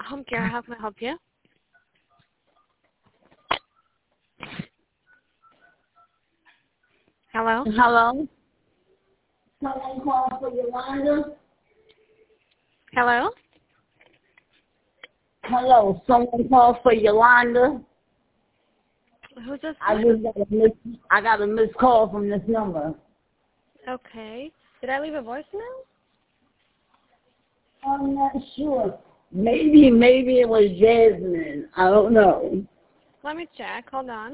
Home care. How can I help you? Hello? Hello? Someone called for Yolanda? Hello? Hello, someone called for Yolanda? Who's this? I got a missed call from this number. Okay. Did I leave a voicemail? I'm not sure. Maybe it was Jasmine. I don't know. Let me check. Hold on.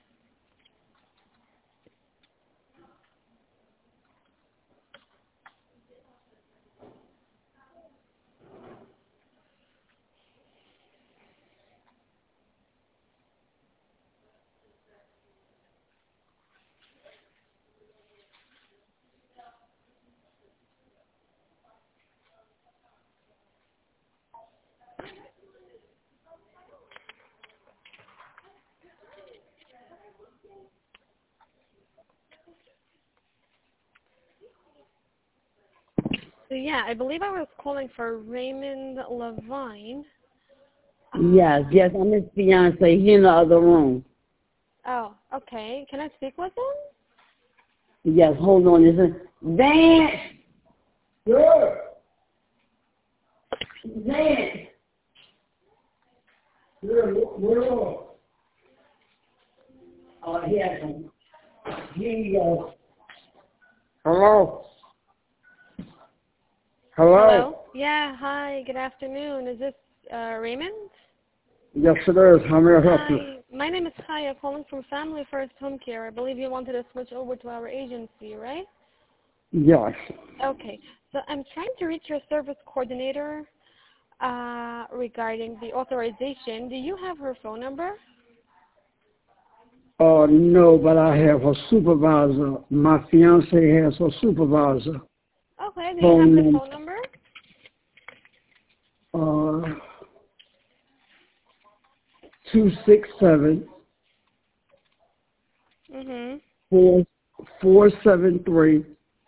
So yeah, I believe I was calling for Raymond Levine. Yes, I'm his fiance. He in the other room. Oh, okay. Can I speak with him? Yes, hold on. This is Vance. Good. Vance. Where are? Oh, here you go. Hello. Hello? Yeah, hi, good afternoon. Is this Raymond? Yes, it is. How may I help you? Hi, my name is Kaya, calling from Family First Home Care. I believe you wanted to switch over to our agency, right? Yes. Okay, so I'm trying to reach your service coordinator regarding the authorization. Do you have her phone number? No, but I have a supervisor. My fiance has a supervisor. Okay, do you have the phone number? 267 Mm-hmm. 473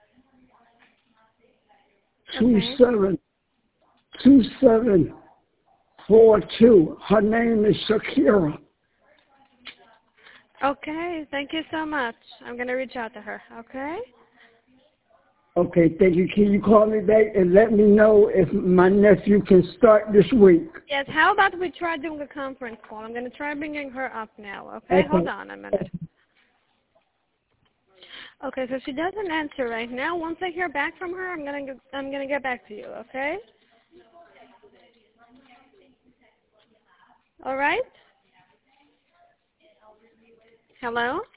2742. Her name is Shakira. Okay, thank you so much. I'm going to reach out to her, okay? Okay, thank you. Can you call me back and let me know if my nephew can start this week? Yes, how about we try doing a conference call? I'm going to try bringing her up now, okay? Hold on a minute. Okay, so she doesn't answer right now. Once I hear back from her, I'm gonna get back to you, okay? All right? Hello?